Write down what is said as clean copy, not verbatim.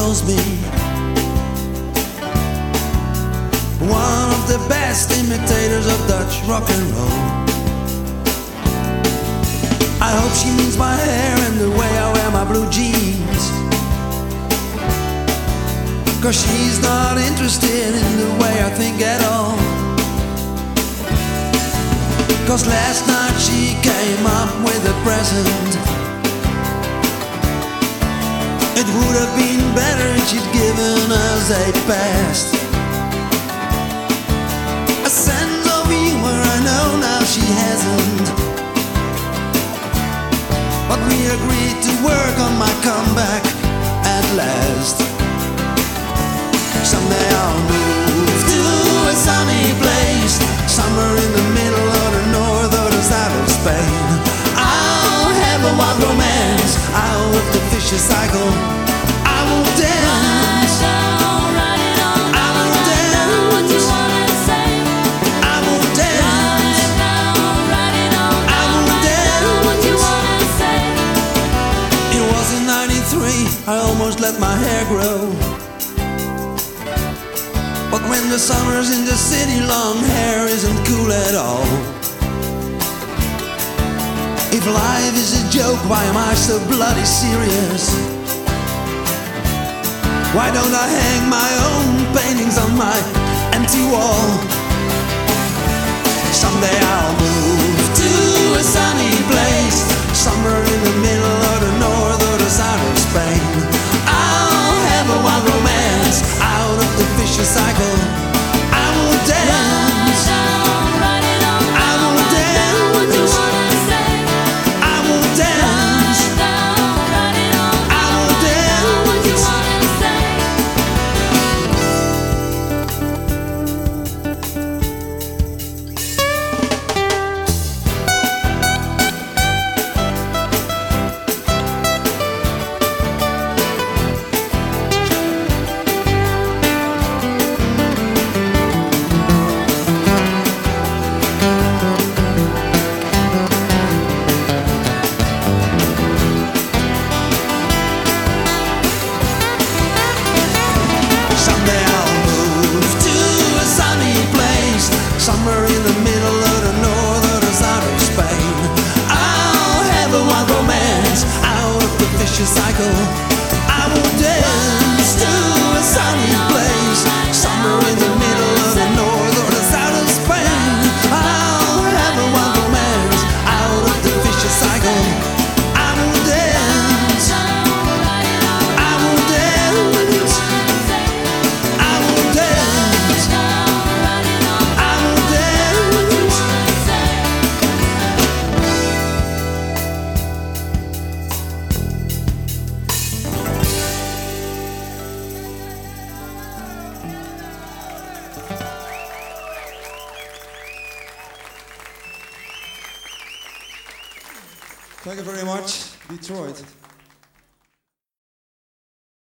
knows me. One of the best imitators of Dutch rock and roll. I hope she means my hair and the way I wear my blue jeans, 'cause she's not interested in the way I think at all. 'Cause last night she came up with a present. It would have been better if she'd given us a past. A sense of humor, I know now she hasn't. But we agreed to work on my comeback at last. Someday I'll move to a sunny place, somewhere in the middle of the north or the south of Spain. I'll have a wild romance out of the vicious cycle. I will dance. I will dance. I will dance. I will dance. It was in '93, I almost let my hair grow. But when the summer's in the city, long hair isn't cool at all. If life is a joke, why am I so bloody serious? Why don't I hang my own paintings on my empty wall? Someday I'll move to a sunny place, somewhere in the middle of the north or the south of Spain. I'll have a wild romance out of the vicious cycle. I will dance. I will dance. I will dance. I will dance. Someday I'll move to a sunny place, somewhere in the middle of the north or the south of Spain. I'll have a wild romance out of the vicious cycle. I will dance to a sunny place, somewhere in the middle of the north or the south of Spain. I'll have a wild romance out of the vicious cycle. I will dance. I will dance. I will dance. I will dance. Thank you very much, Detroit.